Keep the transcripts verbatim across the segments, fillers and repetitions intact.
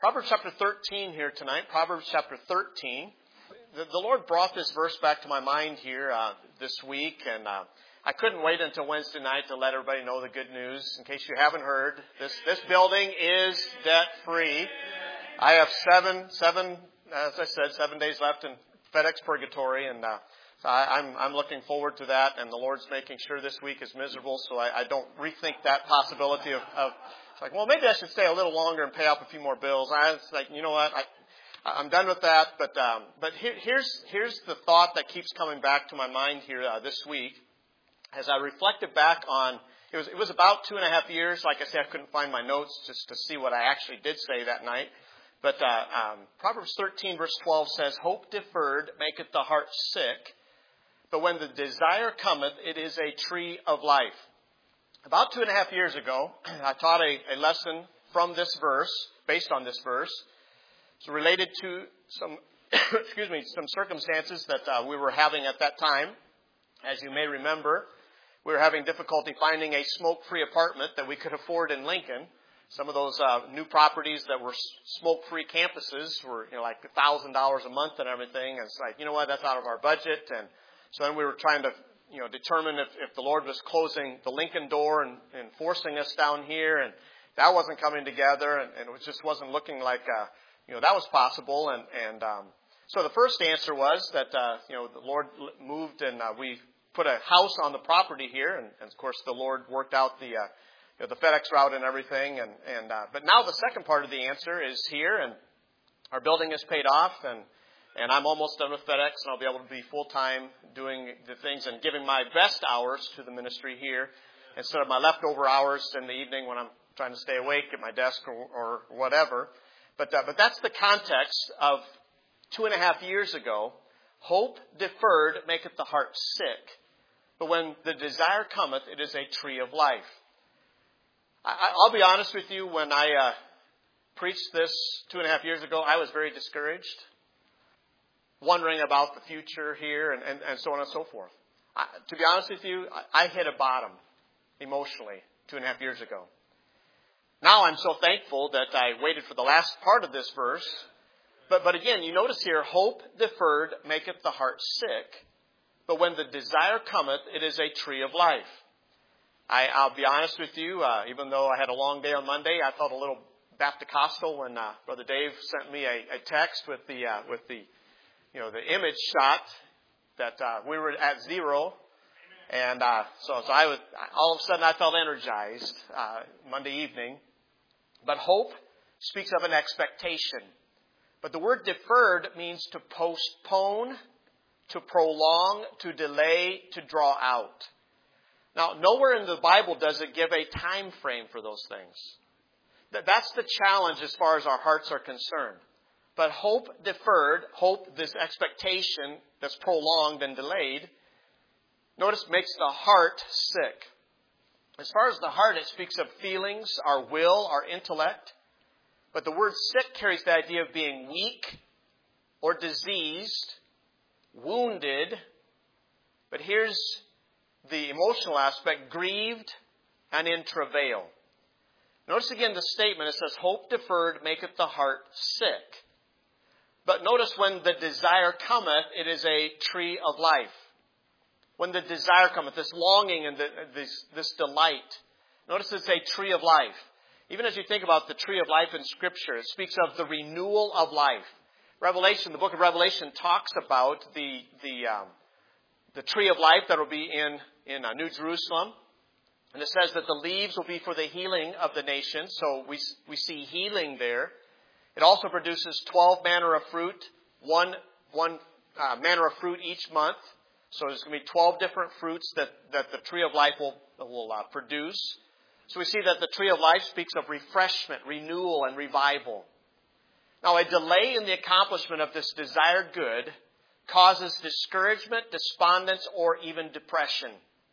Proverbs chapter thirteen here tonight. Proverbs chapter thirteen. The, the Lord brought this verse back to my mind here uh, this week, and uh, I couldn't wait until Wednesday night to let everybody know the good news. In case you haven't heard, this this building is debt-free. I have seven, seven, as I said, seven days left in FedEx Purgatory, and uh, so I, I'm I'm looking forward to that. And the Lord's making sure this week is miserable, so I, I don't rethink that possibility of. of It's like, well, maybe I should stay a little longer and pay off a few more bills. I was like, you know what, I, I'm done with that. But um, but here, here's here's the thought that keeps coming back to my mind here uh, this week, as I reflected back on. It was it was about two and a half years. Like I said, I couldn't find my notes just to see what I actually did say that night. But uh, um, Proverbs thirteen verse twelve says, "Hope deferred maketh the heart sick, but when the desire cometh, it is a tree of life." About two and a half years ago, I taught a, a lesson from this verse, based on this verse. It's related to some, excuse me, some circumstances that uh, we were having at that time. As you may remember, we were having difficulty finding a smoke-free apartment that we could afford in Lincoln. Some of those uh, new properties that were smoke-free campuses were, you know, like one thousand dollars a month and everything. And it's like, you know what, that's out of our budget. And so then we were trying to you know, determine if, if the Lord was closing the Lincoln door and, and forcing us down here, and that wasn't coming together, and, and it just wasn't looking like, uh, you know, that was possible. And, and um, so the first answer was that, uh, you know, the Lord moved and uh, we put a house on the property here, and, and of course the Lord worked out the, uh, you know, the FedEx route and everything. And, and uh, but now the second part of the answer is here, and our building is paid off, and And I'm almost done with FedEx, and I'll be able to be full-time doing the things and giving my best hours to the ministry here instead of my leftover hours in the evening when I'm trying to stay awake at my desk or, or whatever. But uh, but that's the context of two and a half years ago. Hope deferred maketh the heart sick, but when the desire cometh, it is a tree of life. I, I'll be honest with you, when I uh, preached this two and a half years ago, I was very discouraged, wondering about the future here, and, and, and so on and so forth. I, to be honest with you, I, I hit a bottom emotionally two and a half years ago. Now I'm so thankful that I waited for the last part of this verse. But, but again, you notice here, hope deferred maketh the heart sick, but when the desire cometh, it is a tree of life. I, I'll be honest with you, uh, even though I had a long day on Monday, I felt a little Baptist-costal when uh, Brother Dave sent me a, a text with the uh, with the you know, the image shot that uh, we were at zero. And uh, so, so I was, all of a sudden I felt energized uh, Monday evening. But hope speaks of an expectation. But the word deferred means to postpone, to prolong, to delay, to draw out. Now, nowhere in the Bible does it give a time frame for those things. That's the challenge as far as our hearts are concerned. But hope deferred, hope, this expectation that's prolonged and delayed, notice makes the heart sick. As far as the heart, it speaks of feelings, our will, our intellect. But the word sick carries the idea of being weak or diseased, wounded. But here's the emotional aspect, grieved and in travail. Notice again the statement, it says, hope deferred maketh the heart sick. But notice when the desire cometh, it is a tree of life. When the desire cometh, this longing and the, this, this delight. Notice it's a tree of life. Even as you think about the tree of life in Scripture, it speaks of the renewal of life. Revelation, the book of Revelation talks about the the um, the tree of life that will be in, in uh, New Jerusalem. And it says that the leaves will be for the healing of the nations. So we we see healing there. It also produces twelve manner of fruit, one one uh, manner of fruit each month. So there's going to be twelve different fruits that, that the tree of life will, will uh, produce. So we see that the tree of life speaks of refreshment, renewal, and revival. Now, a delay in the accomplishment of this desired good causes discouragement, despondence, or even depression.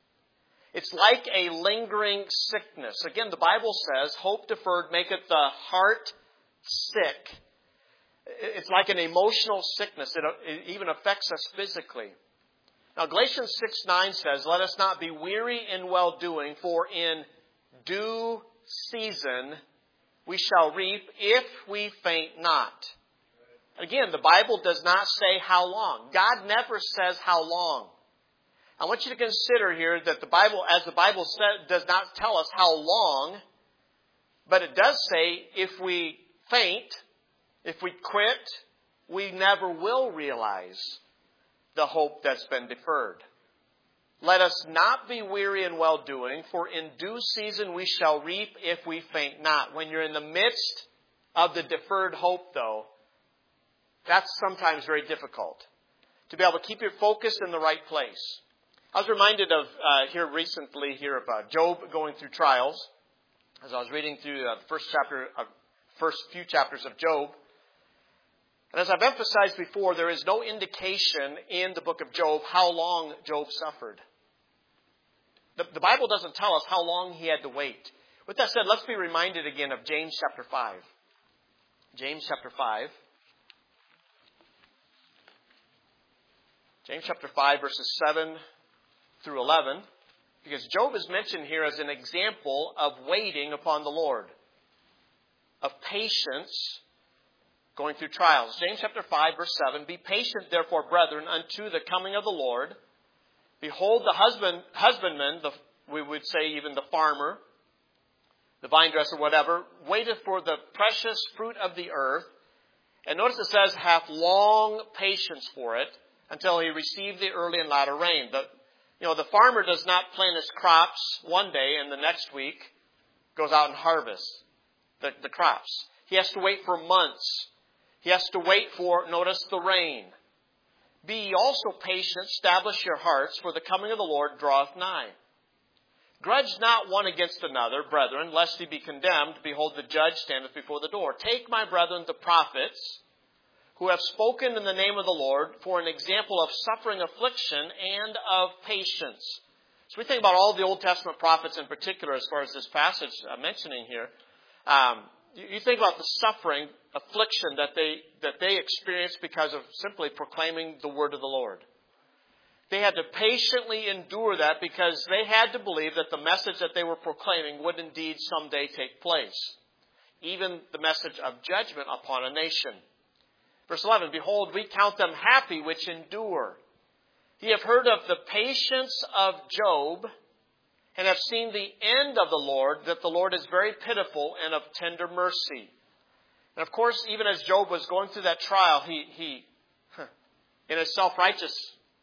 It's like a lingering sickness. Again, the Bible says, hope deferred maketh the heart sick. It's like an emotional sickness. It even affects us physically. Now, Galatians six nine says, let us not be weary in well-doing, for in due season we shall reap if we faint not. Again, the Bible does not say how long. God never says how long. I want you to consider here that the Bible, as the Bible said, does not tell us how long, but it does say if we faint, if we quit, we never will realize the hope that's been deferred. Let us not be weary in well-doing, for in due season we shall reap if we faint not. When you're in the midst of the deferred hope, though, that's sometimes very difficult. To be able to keep your focus in the right place. I was reminded of uh, here recently here of uh, Job going through trials. As I was reading through uh, the first chapter, uh, first few chapters of Job. And as I've emphasized before, there is no indication in the book of Job how long Job suffered. The, the Bible doesn't tell us how long he had to wait. With that said, let's be reminded again of James chapter five. James chapter five. James chapter five, verses seven through eleven. Because Job is mentioned here as an example of waiting upon the Lord. Of patience going through trials. James chapter five, verse seven. Be patient, therefore, brethren, unto the coming of the Lord. Behold, the husband, husbandman, the, we would say even the farmer, the vine dresser, whatever, waiteth for the precious fruit of the earth. And notice it says, hath long patience for it, until he receive the early and latter rain. The, you know, the farmer does not plant his crops one day and the next week goes out and harvests the, the crops. He has to wait for months. He has to wait for, notice, the rain. Be ye also patient, establish your hearts, for the coming of the Lord draweth nigh. Grudge not one against another, brethren, lest ye be condemned. Behold, the judge standeth before the door. Take, my brethren, the prophets, who have spoken in the name of the Lord, for an example of suffering, affliction, and of patience. So we think about all the Old Testament prophets in particular, as far as this passage I'm mentioning here. Um, you think about the suffering, affliction that they that they experienced because of simply proclaiming the word of the Lord. They had to patiently endure that because they had to believe that the message that they were proclaiming would indeed someday take place. Even the message of judgment upon a nation. Verse eleven, behold, we count them happy which endure. Ye have heard of the patience of Job, and have seen the end of the Lord, that the Lord is very pitiful and of tender mercy. And of course, even as Job was going through that trial, he, he in his self-righteous,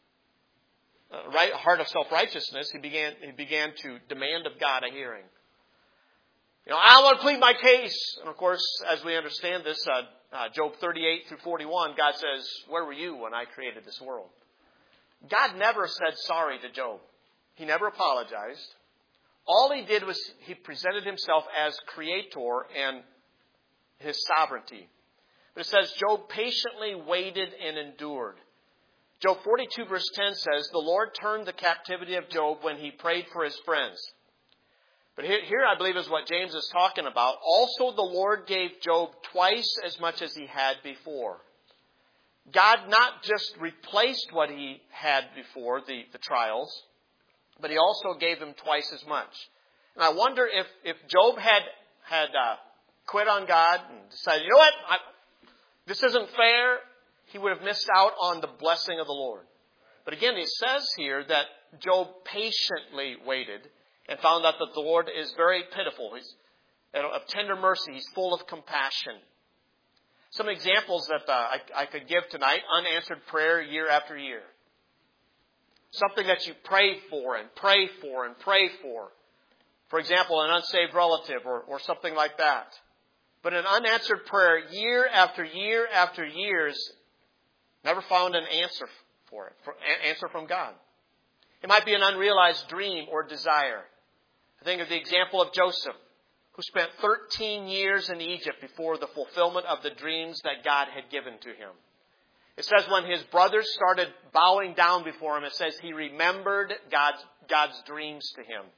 uh, right, heart of self-righteousness, he began, he began to demand of God a hearing. You know, I want to plead my case. And of course, as we understand this, uh, uh, Job thirty-eight through forty-one, God says, where were you when I created this world? God never said sorry to Job. He never apologized. All he did was he presented himself as creator and his sovereignty. But it says, Job patiently waited and endured. Job forty-two verse ten says, the Lord turned the captivity of Job when he prayed for his friends. But here, here I believe is what James is talking about. Also the Lord gave Job twice as much as he had before. God not just replaced what he had before, the, the trials, but he also gave him twice as much. And I wonder if, if Job had, had uh, quit on God and decided, you know what, I, this isn't fair, he would have missed out on the blessing of the Lord. But again, it says here that Job patiently waited and found out that the Lord is very pitiful. He's of tender mercy. He's full of compassion. Some examples that uh, I, I could give tonight: unanswered prayer year after year. Something that you pray for and pray for and pray for. For example, an unsaved relative or, or something like that. But an unanswered prayer year after year after years, never found an answer for it, for, an answer from God. It might be an unrealized dream or desire. I think of the example of Joseph, who spent thirteen years in Egypt before the fulfillment of the dreams that God had given to him. It says when his brothers started bowing down before him, it says he remembered God's, God's dreams to him.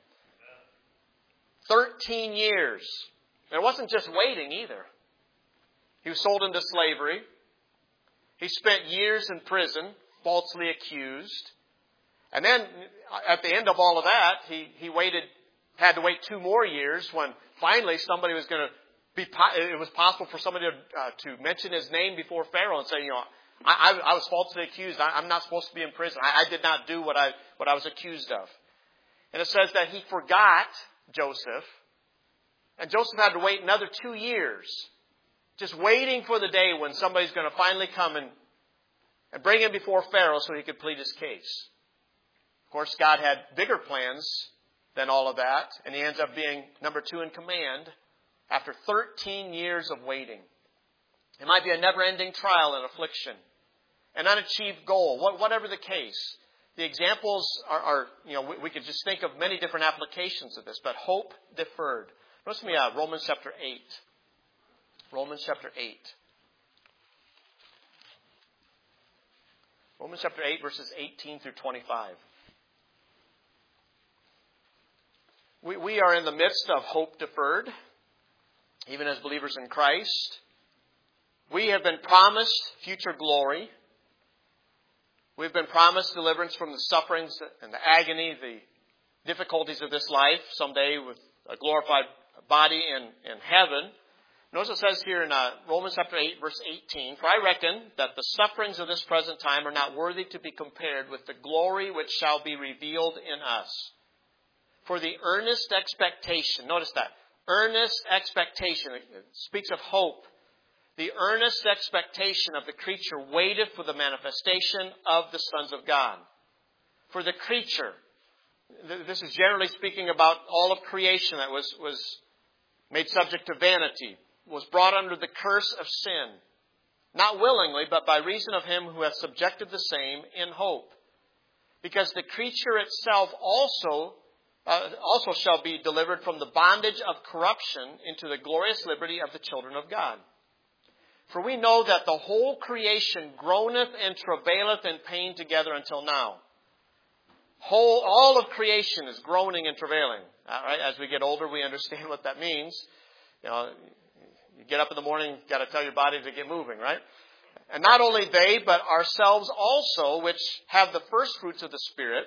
Thirteen years. And it wasn't just waiting either. He was sold into slavery. He spent years in prison, falsely accused. And then at the end of all of that, he, he waited, had to wait two more years when finally somebody was going to be, it was possible for somebody to, uh, to mention his name before Pharaoh and say, you know, I, I, I was falsely accused. I, I'm not supposed to be in prison. I, I did not do what I, what I was accused of. And it says that he forgot Joseph. And Joseph had to wait another two years. Just waiting for the day when somebody's going to finally come and, and bring him before Pharaoh so he could plead his case. Of course, God had bigger plans than all of that. And he ends up being number two in command after thirteen years of waiting. It might be a never-ending trial and affliction. An unachieved goal, whatever the case. The examples are, are you know, we, we could just think of many different applications of this, but hope deferred. Notice me uh, Romans chapter eight. Romans chapter eight. Romans chapter eight, verses eighteen through twenty-five. We, we are in the midst of hope deferred, even as believers in Christ. We have been promised future glory. We've been promised deliverance from the sufferings and the agony, the difficulties of this life, someday with a glorified body in, in heaven. Notice it says here in uh, Romans chapter eight, verse eighteen, "For I reckon that the sufferings of this present time are not worthy to be compared with the glory which shall be revealed in us. For the earnest expectation," notice that, earnest expectation, it speaks of hope. "The earnest expectation of the creature waiteth for the manifestation of the sons of God." For the creature, this is generally speaking about all of creation that was, was made subject to vanity, was brought under the curse of sin, not willingly, but by reason of him who hath subjected the same in hope. Because the creature itself also, uh, also shall be delivered from the bondage of corruption into the glorious liberty of the children of God. For we know that the whole creation groaneth and travaileth in pain together until now. Whole, all of creation is groaning and travailing. All right? As we get older, we understand what that means. You know, you get up in the morning, got to tell your body to get moving, right? And not only they, but ourselves also, which have the first fruits of the Spirit,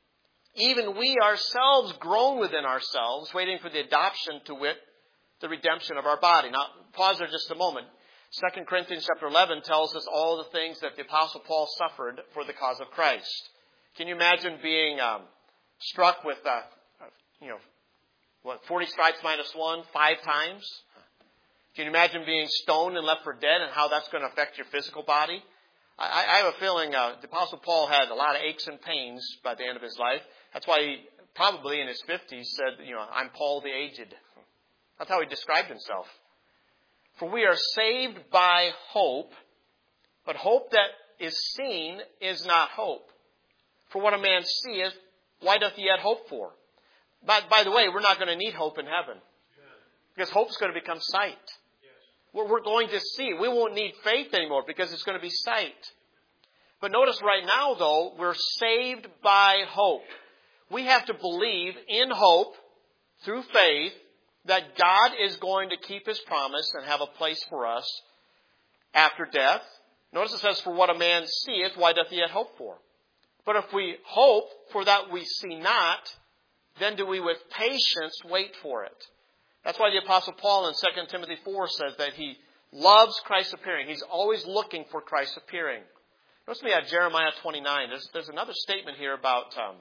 even we ourselves groan within ourselves, waiting for the adoption, to wit, the redemption of our body. Now, pause there just a moment. Second Corinthians chapter eleven tells us all the things that the Apostle Paul suffered for the cause of Christ. Can you imagine being um, struck with, uh, you know, what, forty stripes minus one, five times? Can you imagine being stoned and left for dead and how that's going to affect your physical body? I, I have a feeling uh, the Apostle Paul had a lot of aches and pains by the end of his life. That's why he probably in his fifties said, you know, "I'm Paul the aged." That's how he described himself. For we are saved by hope, but hope that is seen is not hope. For what a man seeth, why doth he yet hope for? By, by the way, we're not going to need hope in heaven. Because hope is going to become sight. We're, we're going to see. We won't need faith anymore because it's going to be sight. But notice right now, though, we're saved by hope. We have to believe in hope through faith that God is going to keep His promise and have a place for us after death. Notice it says, "For what a man seeth, why doth he yet hope for?" But if we hope for that we see not, then do we with patience wait for it. That's why the Apostle Paul in Second Timothy four says that he loves Christ's appearing. He's always looking for Christ's appearing. Notice me at Jeremiah twenty-nine. There's, there's another statement here about, um,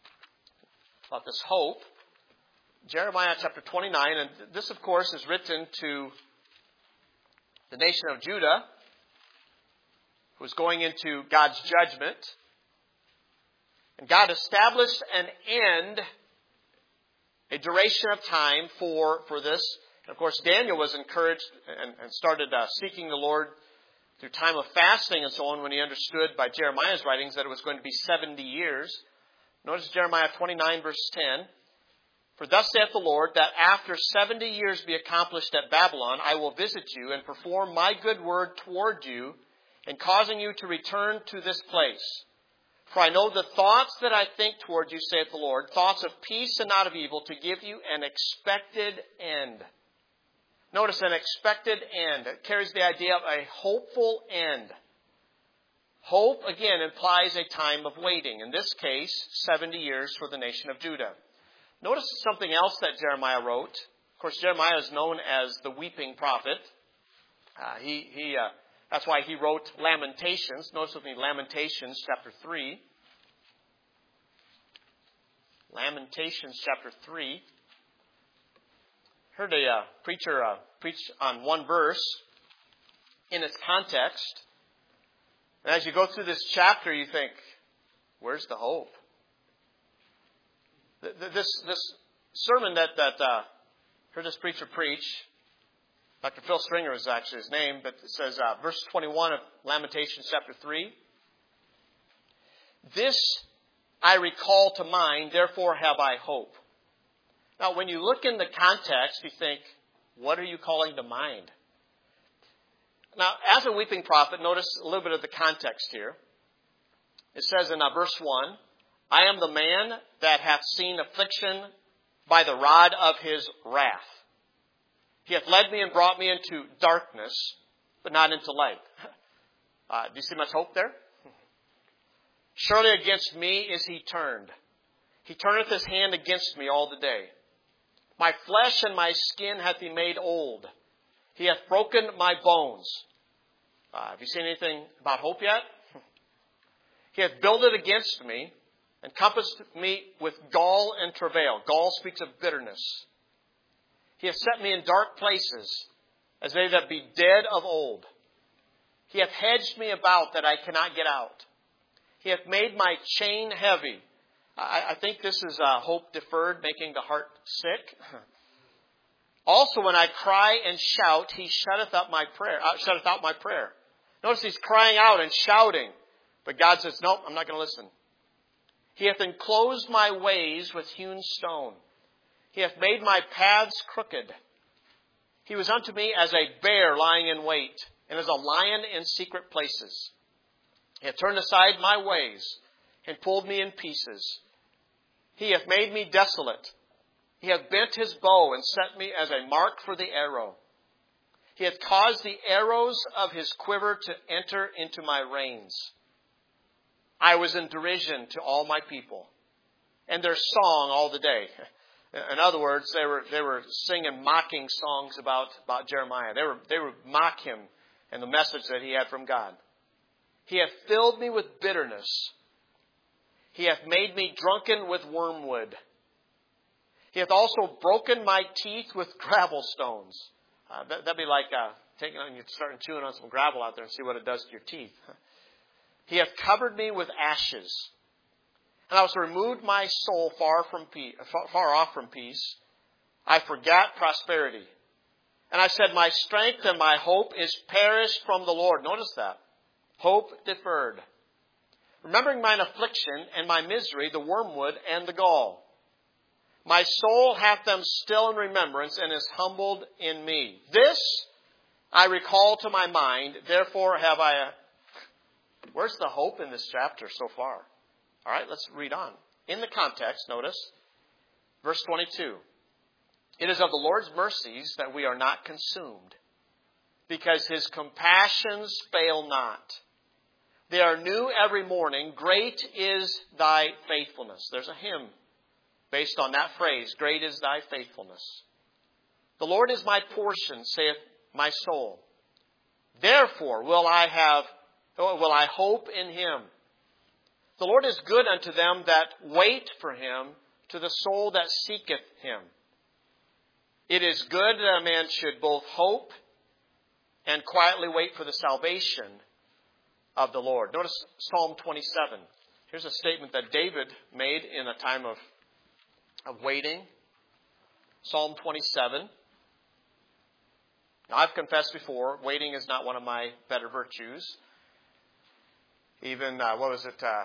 about this hope. Jeremiah chapter twenty-nine, and this, of course, is written to the nation of Judah, who was going into God's judgment. And God established an end, a duration of time for, for this. And of course, Daniel was encouraged and, and started uh, seeking the Lord through time of fasting and so on when he understood by Jeremiah's writings that it was going to be seventy years. Notice Jeremiah twenty-nine, verse ten. "For thus saith the Lord, that after seventy years be accomplished at Babylon, I will visit you and perform my good word toward you, in causing you to return to this place. For I know the thoughts that I think toward you, saith the Lord, thoughts of peace and not of evil, to give you an expected end." Notice, an expected end. It carries the idea of a hopeful end. Hope, again, implies a time of waiting. In this case, seventy years for the nation of Judah. Notice something else that Jeremiah wrote course, Jeremiah is known as the weeping prophet. Uh, he, he, uh, that's why he wrote Lamentations. Notice with me, Lamentations chapter three. Lamentations chapter three. Heard a uh, preacher uh, preach on one verse in its context. And as you go through this chapter, you think, where's the hope? This, this sermon that, that uh, heard this preacher preach, Doctor Phil Stringer is actually his name, but it says, uh, verse twenty-one of Lamentations chapter three, "This I recall to mind, therefore have I hope." Now, when you look in the context, you think, what are you calling to mind? Now, as a weeping prophet, notice a little bit of the context here. It says in uh, verse one, "I am the man that hath seen affliction by the rod of his wrath. He hath led me and brought me into darkness, but not into light." Uh, do you see much hope there? "Surely against me is he turned. He turneth his hand against me all the day. My flesh and my skin hath he made old. He hath broken my bones." Uh, have you seen anything about hope yet? "He hath builded against me, and compassed me with gall and travail." Gall speaks of bitterness. "He hath set me in dark places, as they that be dead of old. He hath hedged me about that I cannot get out. He hath made my chain heavy." I, I think this is uh, hope deferred, making the heart sick. "Also, when I cry and shout, he shutteth up my prayer. Uh, shutteth out my prayer." Notice he's crying out and shouting, but God says, "Nope, I'm not going to listen." "He hath enclosed my ways with hewn stone. He hath made my paths crooked. He was unto me as a bear lying in wait, and as a lion in secret places. He hath turned aside my ways, and pulled me in pieces. He hath made me desolate. He hath bent his bow, and set me as a mark for the arrow. He hath caused the arrows of his quiver to enter into my reins. I was in derision to all my people, and their song all the day." In other words, they were they were singing mocking songs about, about Jeremiah. They were they would mock him and the message that he had from God. "He hath filled me with bitterness. He hath made me drunken with wormwood. He hath also broken my teeth with gravel stones." Uh, that, that'd be like uh, taking on you starting chewing on some gravel out there and see what it does to your teeth. "He hath covered me with ashes. And I was removed my soul far from peace, far off from peace. I forgot prosperity. And I said, my strength and my hope is perished from the Lord." Notice that. Hope deferred. "Remembering mine affliction and my misery, the wormwood and the gall. My soul hath them still in remembrance, and is humbled in me. This I recall to my mind, therefore have I..." A... Where's the hope in this chapter so far? All right, let's read on. In the context, notice, verse twenty-two. "It is of the Lord's mercies that we are not consumed, because his compassions fail not. They are new every morning. Great is thy faithfulness." There's a hymn based on that phrase, "Great is thy faithfulness. The Lord is my portion, saith my soul. Therefore will I have, will I hope in him. The Lord is good unto them that wait for him, to the soul that seeketh him. It is good that a man should both hope and quietly wait for the salvation of the Lord." Notice Psalm twenty-seven. Here's a statement that David made in a time of, of waiting. Psalm twenty-seven. Now, I've confessed before, waiting is not one of my better virtues. Even, uh, what was it, uh,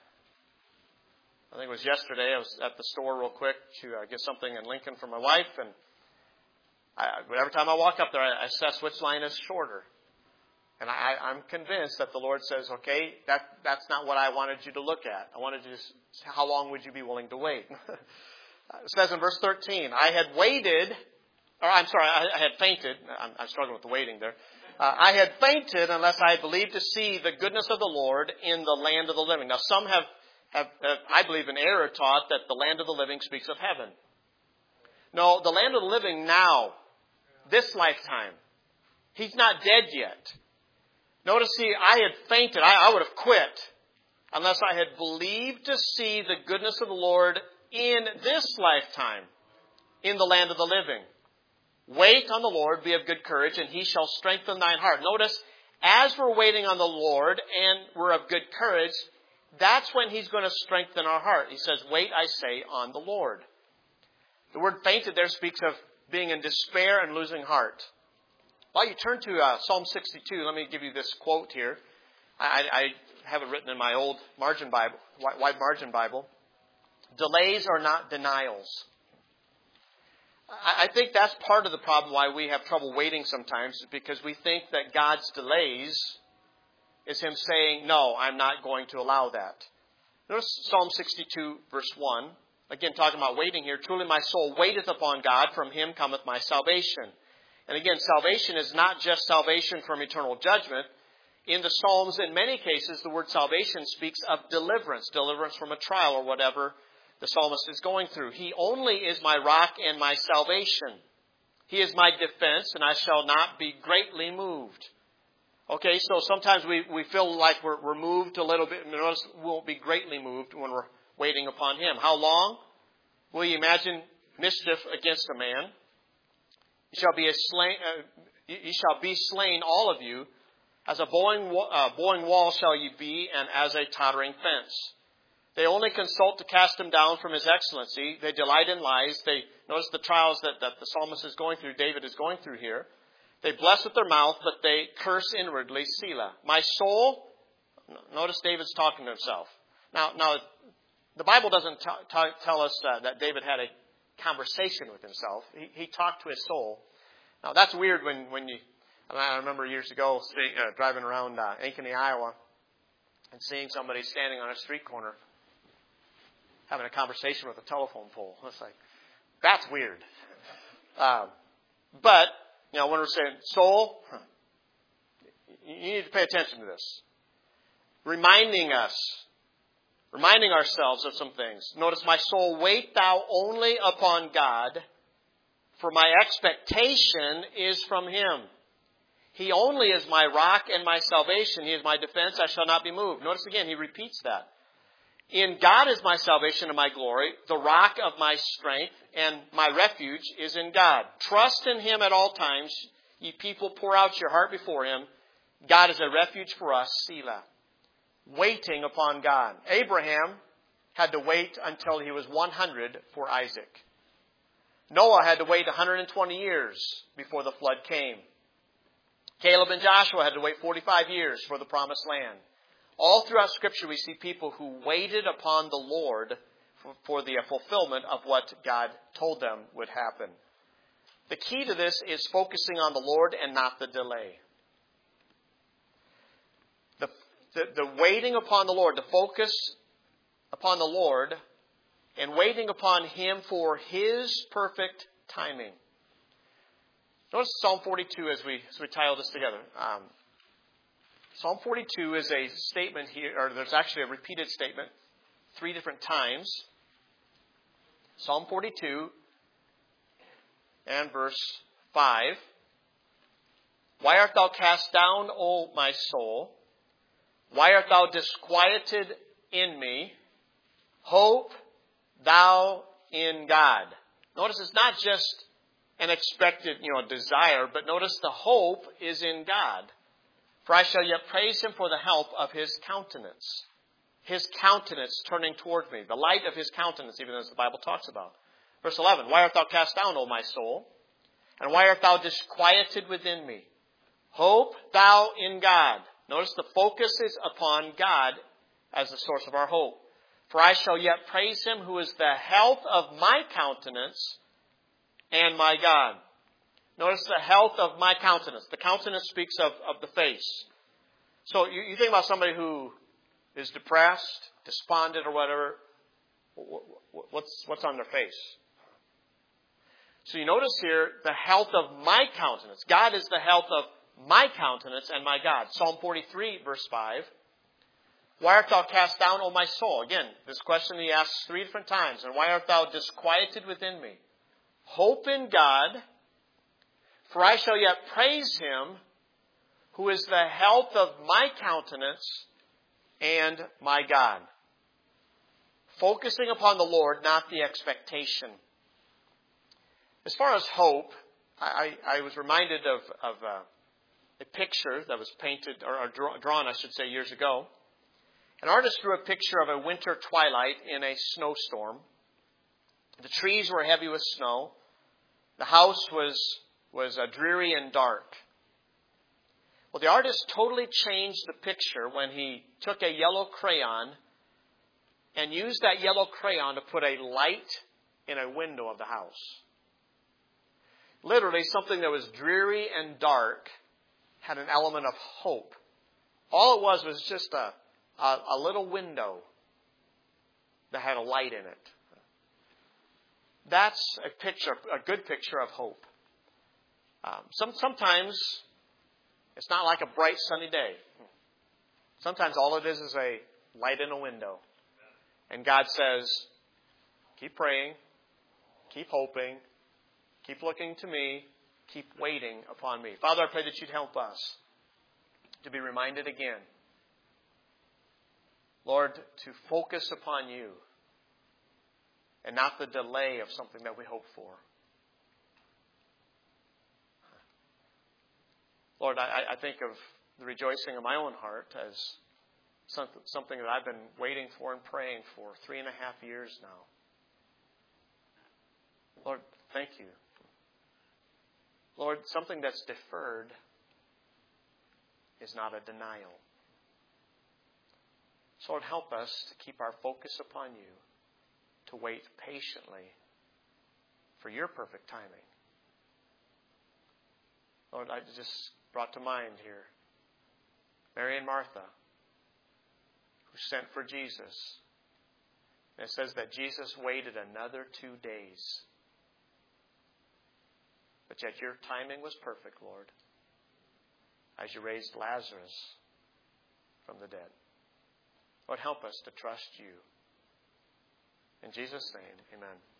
I think it was yesterday, I was at the store real quick to uh, get something in Lincoln for my wife, and I, every time I walk up there, I assess which line is shorter. And I, I'm convinced that the Lord says, okay, that that's not what I wanted you to look at. I wanted you to, how long would you be willing to wait? It says in verse thirteen, I had waited, or I'm sorry, I, I had fainted. I'm, I'm struggling with the waiting there. Uh, I had fainted unless I had believed to see the goodness of the Lord in the land of the living. Now, some have, have, have I believe, in error taught that the land of the living speaks of heaven. No, the land of the living now. This lifetime. He's not dead yet. Notice, see, I had fainted. I, I would have quit unless I had believed to see the goodness of the Lord in this lifetime, in the land of the living. Wait on the Lord, be of good courage, and He shall strengthen thine heart. Notice, as we're waiting on the Lord and we're of good courage, that's when He's going to strengthen our heart. He says, wait, I say, on the Lord. The word fainted there speaks of being in despair and losing heart. While you turn to uh, Psalm sixty-two, let me give you this quote here. I, I have it written in my old margin Bible, wide margin Bible. Delays are not denials. I, I think that's part of the problem why we have trouble waiting sometimes, is because we think that God's delays is Him saying, no, I'm not going to allow that. Notice Psalm sixty-two, verse one. Again, talking about waiting here. Truly my soul waiteth upon God, from Him cometh my salvation. And again, salvation is not just salvation from eternal judgment. In the Psalms, in many cases, the word salvation speaks of deliverance, deliverance from a trial or whatever the psalmist is going through. He only is my rock and my salvation. He is my defense, and I shall not be greatly moved. Okay, so sometimes we, we feel like we're, we're moved a little bit. Notice we won't be greatly moved when we're waiting upon Him. How long? Will you imagine mischief against a man? You shall be a slain. Uh, you shall be slain, all of you. As a bowing, uh, bowing wall shall you be, and as a tottering fence. They only consult to cast Him down from His excellency. They delight in lies. They notice the trials that, that the psalmist is going through, David is going through here. They bless with their mouth, but they curse inwardly. Selah. My soul. Notice David's talking to himself. Now, now the Bible doesn't t- t- tell us uh, that David had a conversation with himself. He, he talked to his soul. Now, that's weird when, when you... I remember years ago seeing, uh, driving around uh, Ankeny, Iowa, and seeing somebody standing on a street corner having a conversation with a telephone pole. It's like, that's weird. Um, but, you know, when we're saying soul, you need to pay attention to this. Reminding us, reminding ourselves of some things. Notice, my soul, wait thou only upon God, for my expectation is from Him. He only is my rock and my salvation. He is my defense. I shall not be moved. Notice again, he repeats that. In God is my salvation and my glory, the rock of my strength, and my refuge is in God. Trust in Him at all times. Ye people, pour out your heart before Him. God is a refuge for us. Selah. Waiting upon God. Abraham had to wait until he was one hundred for Isaac. Noah had to wait one hundred twenty years before the flood came. Caleb and Joshua had to wait forty-five years for the promised land. All throughout Scripture, we see people who waited upon the Lord for, for the fulfillment of what God told them would happen. The key to this is focusing on the Lord and not the delay. The, the, the waiting upon the Lord, the focus upon the Lord, and waiting upon Him for His perfect timing. Notice Psalm forty-two as we as we tie all this together. Um, Psalm forty-two is a statement here, or there's actually a repeated statement three different times. Psalm forty-two and verse five. Why art thou cast down, O my soul? Why art thou disquieted in me? Hope thou in God. Notice it's not just an expected, you know, desire, but notice the hope is in God. For I shall yet praise Him for the help of His countenance. His countenance turning toward me. The light of His countenance, even as the Bible talks about. Verse eleven, why art thou cast down, O my soul? And why art thou disquieted within me? Hope thou in God. Notice the focus is upon God as the source of our hope. For I shall yet praise Him who is the health of my countenance and my God. Notice the health of my countenance. The countenance speaks of, of the face. So you, you think about somebody who is depressed, despondent or whatever. What's, what's on their face? So you notice here the health of my countenance. God is the health of my countenance and my God. Psalm forty-three, verse five. Why art thou cast down, O my soul? Again, this question he asks three different times. And why art thou disquieted within me? Hope in God, for I shall yet praise him, who is the health of my countenance and my God. Focusing upon the Lord, not the expectation. As far as hope, I, I was reminded of, of uh, a picture that was painted, or, or draw, drawn, I should say, years ago. An artist drew a picture of a winter twilight in a snowstorm. The trees were heavy with snow. The house was, was uh, dreary and dark. Well, the artist totally changed the picture when he took a yellow crayon and used that yellow crayon to put a light in a window of the house. Literally, something that was dreary and dark had an element of hope. All it was was just a, a, a little window that had a light in it. That's a picture, a good picture of hope. Um, some, sometimes it's not like a bright sunny day. Sometimes all it is is a light in a window. And God says, keep praying, keep hoping, keep looking to me, keep waiting upon me. Father, I pray that you'd help us to be reminded again, Lord, to focus upon you and not the delay of something that we hope for. Lord, I, I think of the rejoicing of my own heart as something that I've been waiting for and praying for three and a half years now. Lord, thank you. Lord, something that's deferred is not a denial. So Lord, help us to keep our focus upon you, to wait patiently for your perfect timing. Lord, I just brought to mind here Mary and Martha, who sent for Jesus. And it says that Jesus waited another two days. But yet your timing was perfect, Lord, as you raised Lazarus from the dead. Lord, help us to trust you. In Jesus' name, amen.